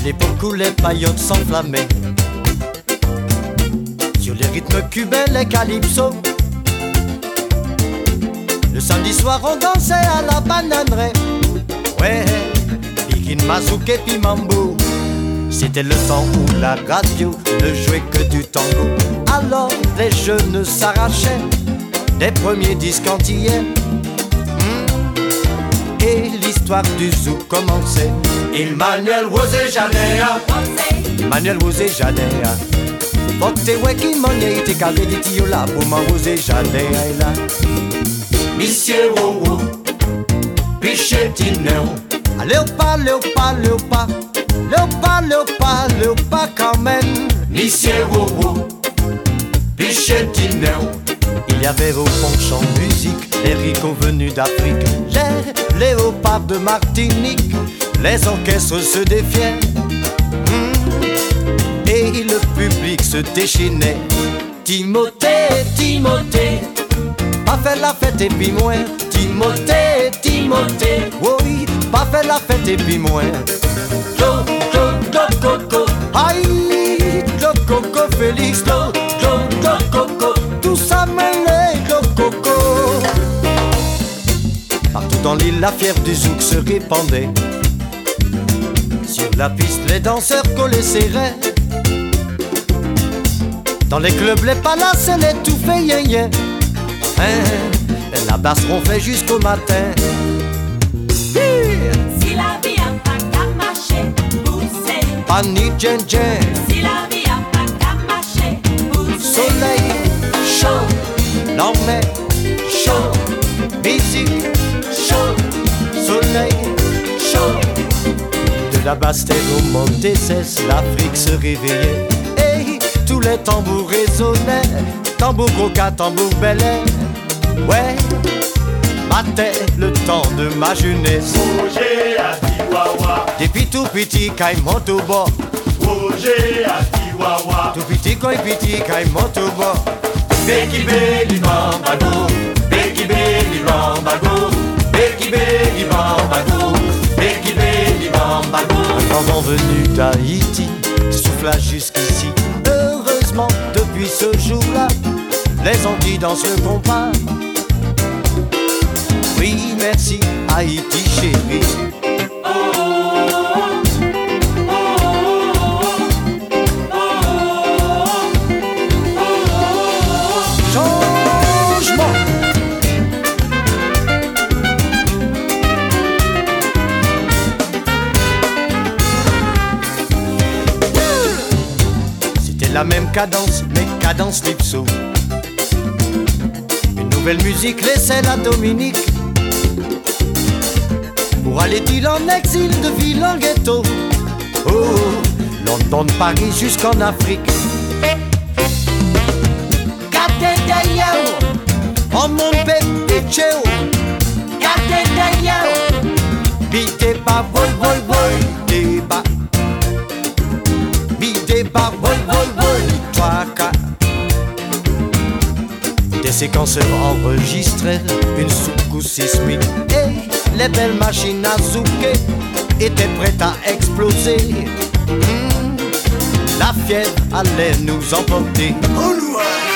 l'époque où les paillotes s'enflammaient. Sur les rythmes cubains, les calypsos. Le samedi soir on dansait à la bananerie. Ouais, Pikin, Mazouké, puis Mambo. C'était le temps où la radio ne jouait que du tango. Alors les jeunes s'arrachaient des premiers disques antillais. Et l'histoire du zouk commençait. Emmanuel Wosé Janea, Emmanuel Wosé Janea. Fote weki monye ite kave di tiyo la pou man Wosé Janea la. Monsieur Wowo, Piché Tineo. Léopa, Léopa, Léopa, Léopa, Léopa, Léopa quand même. Monsieur Wowo, Piché Tineo. Il y avait au punch en musique les ricots venus d'Afrique, les léopards de Martinique, les orchestres se défiaient. Et le public se déchaînait. Timothée, Timothée, pas fait la fête et puis moins. Timothée, Timothée, oui, pas fait la fête et puis moins. Glo, glo, glo, coco. Aïe, glo, coco, Félix, glo, glo, glo, coco. Tout ça mêlé, glo, coco. Partout dans l'île, la fièvre du zouk se répandait. Sur la piste, les danseurs collaient serrés. Dans les clubs, les palaces, les tout fait yen. La basse ronflait jusqu'au matin. Si la vie a pas qu'à marcher, pousser. Pani djen djen. Si la vie a pas qu'à marcher, pousser. Soleil chaud, l'emmène chaud. Musique chaud, soleil chaud. De la basse terre au monde des cesses, l'Afrique se réveillait. Et tous les tambours résonnaient. Tambour coca, tambour bel air. Ouais, battait le temps de ma jeunesse. Roger à Chihuahua, Depuis tout petit, quand il monte au bord. Roger à Chihuahua. Tout petit, quand il petit, quand il monte au bord. Beki Beli Bambago, Beki Beli Bambago, Beki Beli Bambago, Beki Beli Bambago. Un vent venu d'Haïti souffla jusqu'ici. Heureusement, depuis ce jour-là, les Antilles dansent le compas. Oui, merci, Haïti chérie. Changement. C'était la même cadence, mais cadence lipso. Une nouvelle musique laissait la Dominique pour aller-il en exil de ville en ghetto. Oh, London, Paris jusqu'en Afrique. Oh mon bébé Tchéo, bité par vol, vol, vol, débat. Bité par vol, vol, vol, trois, quatre. Des séquenceurs enregistrèrent une soucousse sismique. Et les belles machines à zouker étaient prêtes à exploser. La fièvre allait nous emporter. Au loin.